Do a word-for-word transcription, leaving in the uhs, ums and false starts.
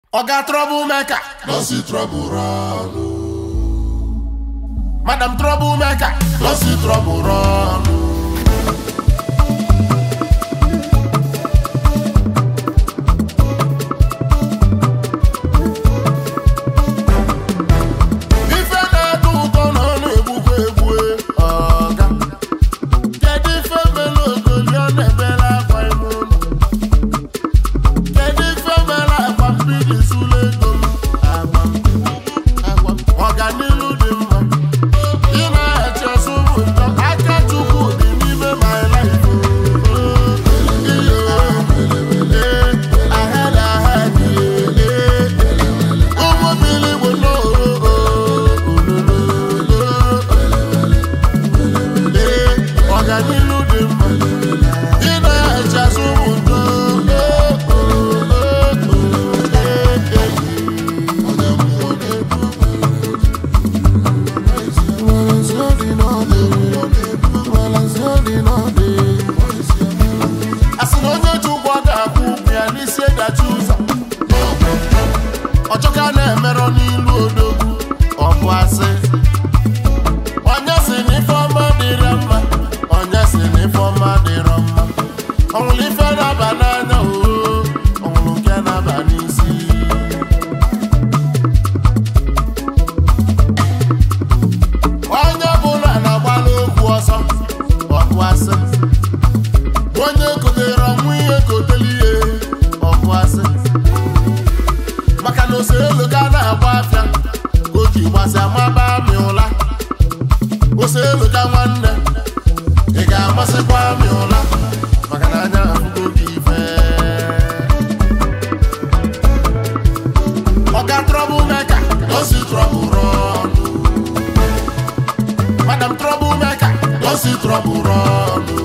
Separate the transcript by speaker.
Speaker 1: Oga troublemaker,
Speaker 2: no see trouble run.
Speaker 1: Madam troublemaker,
Speaker 2: No see trouble run.
Speaker 1: ife na-atọ ụtọ na ọ na-egbukwa egbu ọga. Kedu ife mere ogoli ọ na-ebere akwa ime ụlọ? Kedu ife mere akwa mgbidi sụlụ ego m? Agwa m, agwa m, ọganilu dị mma. Ị na-eche ọsọ ụmụ njọ, aka Chukwu dị n'ime my life. Ahead, ahead, yeah. Ụmụ mmiri bụ n'oro. Ọganilu dị mma. Ị na-eche ọsọ ụmụ njọ. Asị na onye ji ụgwọ ga-akwụ ụgwọ ya n'isi edachi ụzọ. Ọchọka na-emerọ n'ilu odogwu, ọ bụ asị. Onye sị na ife ọma dịrọ mma, onye sị na ife ọma dịrọ mma. Ọ nwụrụ ife na-aba n'anya oo, ọ nwụrụ nke na-aba n'isi. Onye ọbụla na-agbala okwu ọsọ, ọ bụ asị. Onye kotere ọnwụ ihe koteli ihe, ọ bụ asị. Maka na ose elu ka a na-agba afịa, ka o ji gbasịa maba amị ụla. Ose elu ka nwanne, ị ga-amasịkwa amị ụla, maka na anya ahụgo gị ife. Oga troublemaker,
Speaker 2: No see trouble run.
Speaker 1: Madam troublemaker,
Speaker 2: No see trouble run.